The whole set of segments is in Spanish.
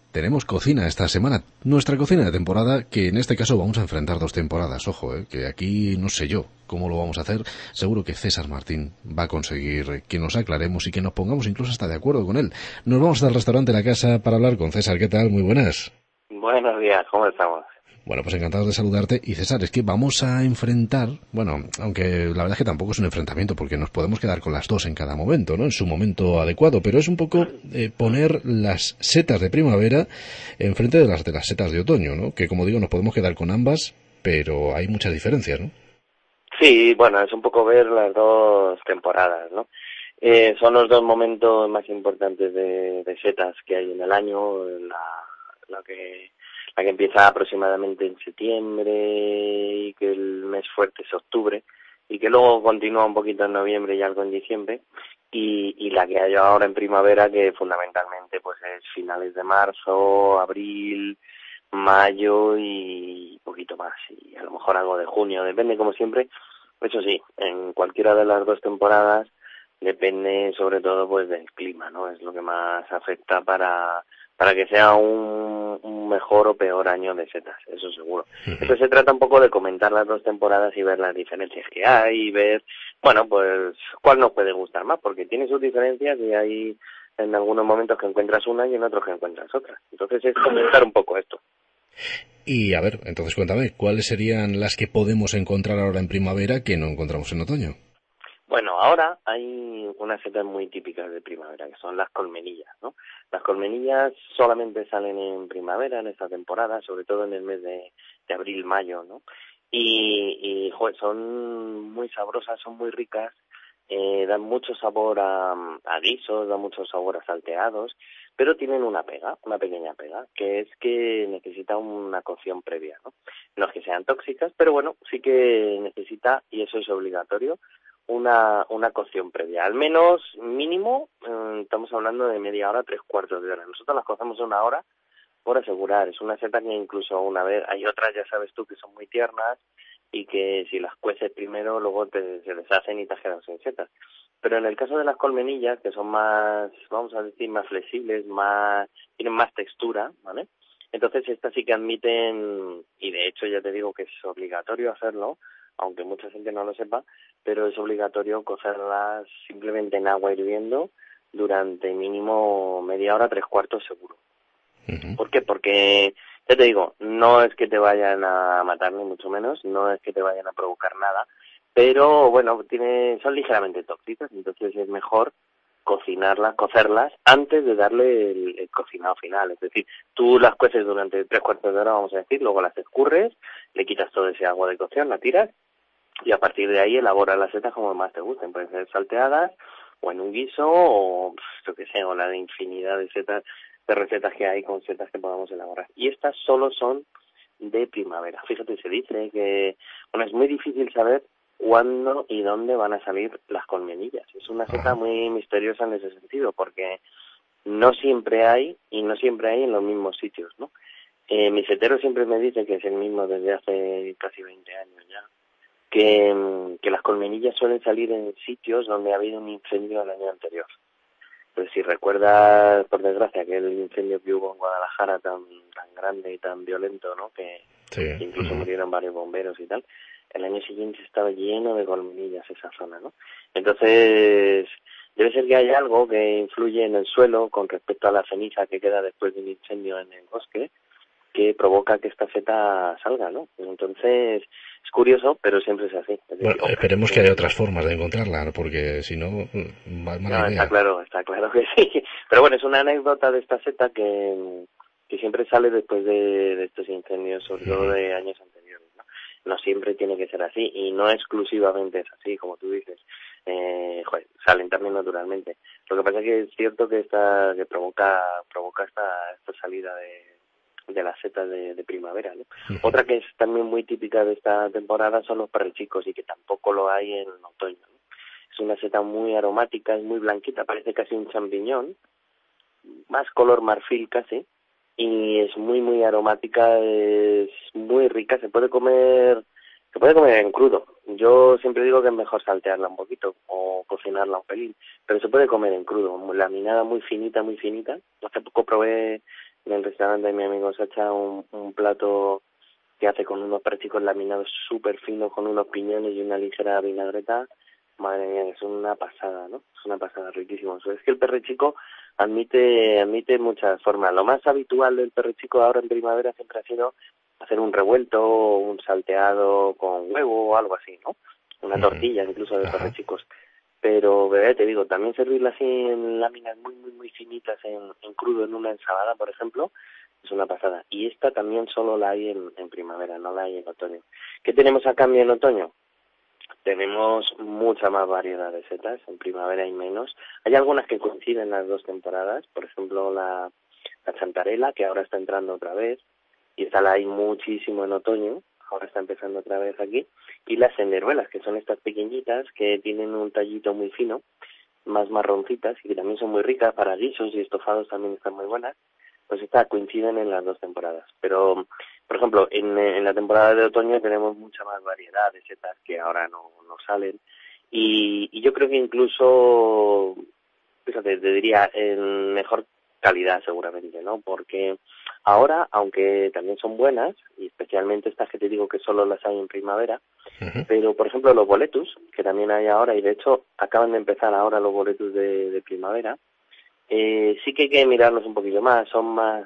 tenemos cocina esta semana, nuestra cocina de temporada, que en este caso vamos a enfrentar 2 temporadas, ojo, que aquí no sé yo cómo lo vamos a hacer. Seguro que César Martín va a conseguir que nos aclaremos y que nos pongamos incluso hasta de acuerdo con él. Nos vamos al restaurante La Casa para hablar con César. ¿Qué tal? Muy buenas. Buenos días, ¿cómo estamos? Bueno, pues encantados de saludarte. Y César, es que vamos a enfrentar, bueno, aunque la verdad es que tampoco es un enfrentamiento, porque nos podemos quedar con las dos en cada momento, ¿no? En su momento adecuado, pero es un poco poner las setas de primavera enfrente de las setas de otoño, ¿no? Que como digo, nos podemos quedar con ambas, pero hay muchas diferencias, ¿no? Sí, bueno, es un poco ver las dos temporadas, ¿no? Son los dos momentos más importantes de setas que hay en el año, la que empieza aproximadamente en septiembre y que el mes fuerte es octubre y que luego continúa un poquito en noviembre y algo en diciembre y la que hay ahora en primavera que fundamentalmente pues es finales de marzo, abril, mayo y poquito más y a lo mejor algo de junio, depende como siempre. Eso sí, en cualquiera de las dos temporadas depende sobre todo pues del clima, ¿no? Es lo que más afecta para que sea un mejor o peor año de setas, eso seguro. Entonces se trata un poco de comentar las dos temporadas y ver las diferencias que hay y ver, bueno, pues cuál nos puede gustar más, porque tiene sus diferencias y hay en algunos momentos que encuentras una y en otros que encuentras otra. Entonces es comentar un poco esto. Y a ver, entonces cuéntame, ¿cuáles serían las que podemos encontrar ahora en primavera que no encontramos en otoño? Bueno, ahora hay unas setas muy típicas de primavera, que son las colmenillas, ¿no? Las colmenillas solamente salen en primavera, en esta temporada, sobre todo en el mes de abril-mayo, ¿no? Joder, son muy sabrosas, son muy ricas, dan mucho sabor a guisos, dan mucho sabor a salteados, pero tienen una pequeña pega, que es que necesita una cocción previa, ¿no? No es que sean tóxicas, pero bueno, sí que necesita, y eso es obligatorio, una cocción previa, al menos mínimo, estamos hablando de media hora, 3/4 de hora. Nosotros las cocemos 1 hora por asegurar, es una seta que incluso una vez, hay otras ya sabes tú que son muy tiernas y que si las cueces primero luego se deshacen y te has quedado sin setas. Pero en el caso de las colmenillas, que son más, vamos a decir, más flexibles, tienen más textura, ¿vale? Entonces estas sí que admiten, y de hecho ya te digo que es obligatorio hacerlo, aunque mucha gente no lo sepa, pero es obligatorio cocerlas simplemente en agua hirviendo durante mínimo media hora, 3/4 seguro. ¿Por qué? Porque, ya te digo, no es que te vayan a matar ni mucho menos, no es que te vayan a provocar nada, pero bueno, son ligeramente tóxicas, entonces es mejor cocerlas antes de darle el cocinado final. Es decir, tú las cueces durante 3/4 de hora, vamos a decir, luego las escurres, le quitas todo ese agua de cocción, la tiras, y a partir de ahí elaboras las setas como más te gusten. Pueden ser salteadas o en un guiso o yo que sé, o la de infinidad de setas, de recetas que hay con setas que podamos elaborar. Y estas solo son de primavera. Fíjate, se dice que, bueno, es muy difícil saber cuándo y dónde van a salir las colmenillas. Es una seta muy misteriosa en ese sentido, porque no siempre hay, y no siempre hay en los mismos sitios, ¿no? Mi setero siempre me dice que es el mismo desde hace casi 20 años ya, que las colmenillas suelen salir en sitios donde ha habido un incendio el año anterior. Pues si recuerdas, por desgracia, que el incendio que hubo en Guadalajara tan grande y tan violento, ¿no? Que incluso murieron varios bomberos y tal, el año siguiente estaba lleno de colmenillas esa zona, ¿no? Entonces, debe ser que hay algo que influye en el suelo con respecto a la ceniza que queda después de un incendio en el bosque, que provoca que esta seta salga, ¿no? Entonces, es curioso, pero siempre es así. Es decir, Bueno, esperemos que haya otras formas de encontrarla, ¿no? Porque si no, mala no, idea. está claro que sí. Pero bueno, es una anécdota de esta seta que siempre sale después de estos incendios, sobre todo de años anteriores, ¿no? No siempre tiene que ser así, y no exclusivamente es así, como tú dices. Salen también naturalmente. Lo que pasa es que es cierto que provoca esta salida de las setas de primavera, ¿no? Otra que es también muy típica de esta temporada son los perrechicos, y que tampoco lo hay en otoño, ¿no? Es una seta muy aromática, es muy blanquita, parece casi un champiñón, más color marfil casi, y es muy aromática, es muy rica, se puede comer en crudo. Yo siempre digo que es mejor saltearla un poquito o cocinarla un pelín, pero se puede comer en crudo, laminada muy finita. Hace poco probé en el restaurante de mi amigo Sacha un plato que hace con unos perchicos laminados súper finos, con unos piñones y una ligera vinagreta. Madre mía, es una pasada, ¿no? Es una pasada, riquísimo. Es que el perrechico admite muchas formas. Lo más habitual del perrechico ahora en primavera siempre ha sido hacer un revuelto, un salteado con huevo o algo así, ¿no? Una tortilla incluso de perrechicos. Pero, te digo, también servirla así en láminas muy, muy, muy finitas en crudo en una ensalada, por ejemplo, es una pasada. Y esta también solo la hay en primavera, no la hay en otoño. ¿Qué tenemos a cambio en otoño? Tenemos mucha más variedad de setas, en primavera hay menos. Hay algunas que coinciden las dos temporadas, por ejemplo la chantarela, que ahora está entrando otra vez, y esta la hay muchísimo en otoño, ahora está empezando otra vez aquí, y las senderuelas, que son estas pequeñitas que tienen un tallito muy fino, más marroncitas, y que también son muy ricas para guisos y estofados, también están muy buenas, pues estas coinciden en las dos temporadas. Pero, por ejemplo, en la temporada de otoño tenemos mucha más variedad de setas que ahora no salen, y yo creo que incluso, fíjate, te diría, en mejor calidad seguramente, ¿no? Porque ahora, aunque también son buenas, y especialmente estas que te digo que solo las hay en primavera, pero por ejemplo los boletus, que también hay ahora, y de hecho acaban de empezar ahora los boletus de primavera, sí que hay que mirarlos un poquillo más, son más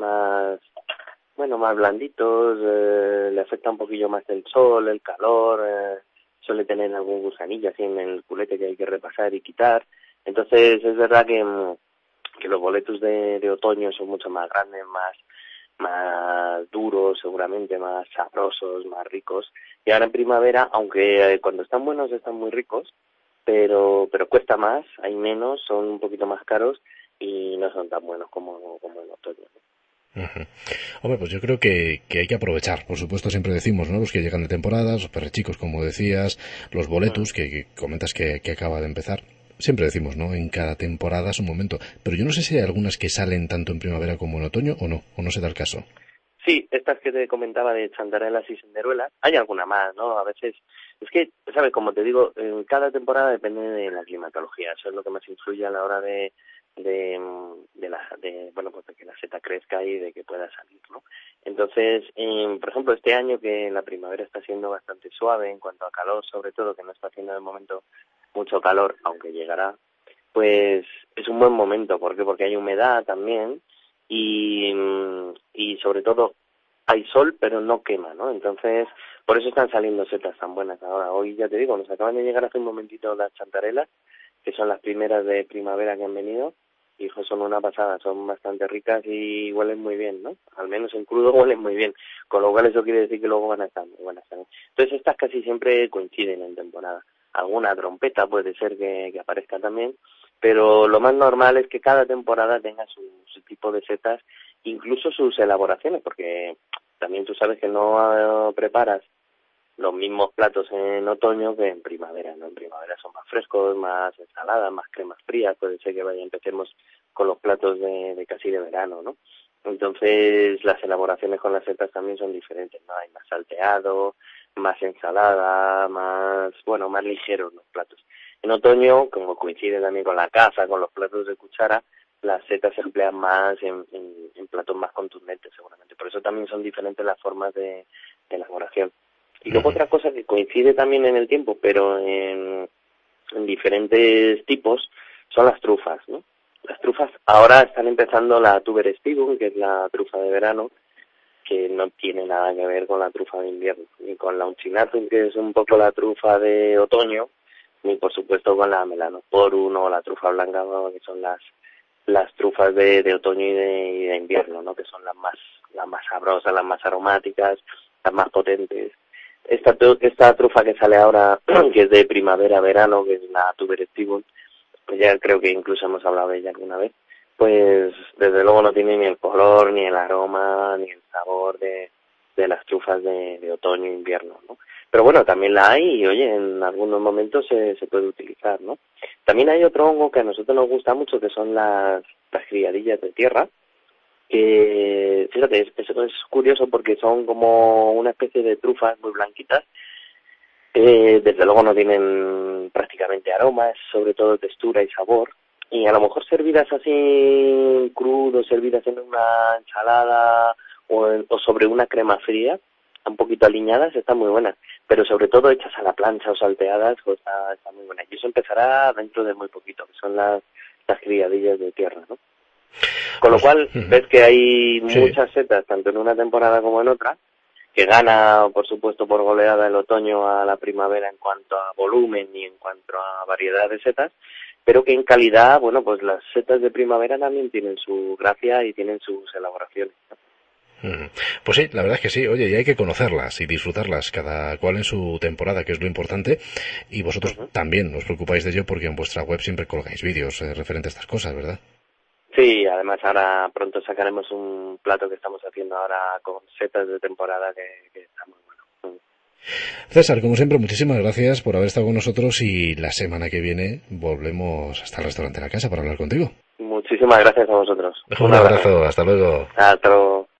blanditos, le afecta un poquillo más el sol, el calor, suele tener algún gusanillo así en el culete que hay que repasar y quitar. Entonces es verdad que los boletos de otoño son mucho más grandes, más duros, seguramente más sabrosos, más ricos. Y ahora en primavera, aunque cuando están buenos están muy ricos, pero cuesta más, hay menos, son un poquito más caros y no son tan buenos como en otoño, ¿no? Hombre, pues yo creo que hay que aprovechar. Por supuesto, siempre decimos, ¿no? Los que llegan de temporada, los perrechicos, como decías, los boletus, que comentas que acaba de empezar. Siempre decimos, ¿no? En cada temporada es un momento. Pero yo no sé si hay algunas que salen tanto en primavera como en otoño o no se da el caso. Sí, estas que te comentaba de chantarelas y senderuelas, hay alguna más, ¿no? A veces, es que, ¿sabes? Como te digo, en cada temporada depende de la climatología, eso es lo que más influye a la hora de que la seta crezca y de que pueda salir, ¿no? Entonces, por ejemplo, este año que la primavera está siendo bastante suave en cuanto a calor, sobre todo que no está haciendo de momento mucho calor, aunque llegará, pues es un buen momento, ¿por qué? Porque hay humedad también y sobre todo hay sol pero no quema, ¿no? Entonces, por eso están saliendo setas tan buenas ahora. Hoy ya te digo, nos acaban de llegar hace un momentito las chantarelas, que son las primeras de primavera que han venido, y son una pasada, son bastante ricas y huelen muy bien, ¿no? Al menos en crudo huelen muy bien, con lo cual eso quiere decir que luego van a estar muy buenas también. Entonces estas casi siempre coinciden en temporada. Alguna trompeta puede ser que aparezca también, pero lo más normal es que cada temporada tenga su tipo de setas, incluso sus elaboraciones, porque también tú sabes que no preparas los mismos platos en otoño que en primavera, ¿no? En primavera son más frescos, más ensaladas, más cremas frías, puede ser que empecemos con los platos de casi de verano, ¿no? Entonces las elaboraciones con las setas también son diferentes, ¿no? Hay más salteado, más ensalada, más ligeros los platos. En otoño, como coincide también con la caza, con los platos de cuchara, las setas se emplean más en platos más contundentes seguramente. Por eso también son diferentes las formas de elaboración. Y luego otra cosa que coincide también en el tiempo, pero en diferentes tipos, son las trufas, ¿no? Las trufas ahora están empezando la Tuber Spigum, que es la trufa de verano, que no tiene nada que ver con la trufa de invierno, ni con la Uncinatum, que es un poco la trufa de otoño, ni por supuesto con la Melanosporum o la trufa blanca, que son las trufas de otoño y de invierno, ¿no? Que son las más sabrosas, las más aromáticas, las más potentes. Esta trufa que sale ahora, que es de primavera-verano, que es la Tuber Spigum, pues ya creo que incluso hemos hablado de ella alguna vez, pues desde luego no tiene ni el color, ni el aroma, ni el sabor de las trufas de otoño e invierno, ¿no? Pero bueno, también la hay y, oye, en algunos momentos se puede utilizar, ¿no? También hay otro hongo que a nosotros nos gusta mucho, que son las criadillas de tierra, que, fíjate, eso es curioso porque son como una especie de trufas muy blanquitas. Desde luego no tienen prácticamente aroma, es sobre todo textura y sabor, Y a lo mejor servidas así crudo, servidas en una ensalada o sobre una crema fría, un poquito aliñadas, están muy buenas. Pero sobre todo hechas a la plancha o salteadas, pues está muy buena. Y eso empezará dentro de muy poquito, que son las criadillas de tierra, ¿no? Con lo cual, ves que hay muchas setas, tanto en una temporada como en otra, que gana, por supuesto, por goleada el otoño a la primavera en cuanto a volumen y en cuanto a variedad de setas, pero que en calidad, bueno, pues las setas de primavera también tienen su gracia y tienen sus elaboraciones, ¿no? Pues sí, la verdad es que sí, oye, y hay que conocerlas y disfrutarlas, cada cual en su temporada, que es lo importante, y vosotros también os preocupáis de ello porque en vuestra web siempre colgáis vídeos referentes a estas cosas, ¿verdad? Sí, además ahora pronto sacaremos un plato que estamos haciendo ahora con setas de temporada que está muy bueno. César, como siempre, muchísimas gracias por haber estado con nosotros y la semana que viene volvemos hasta el restaurante de la casa para hablar contigo. Muchísimas gracias a vosotros. Un abrazo, hasta luego. Hasta luego.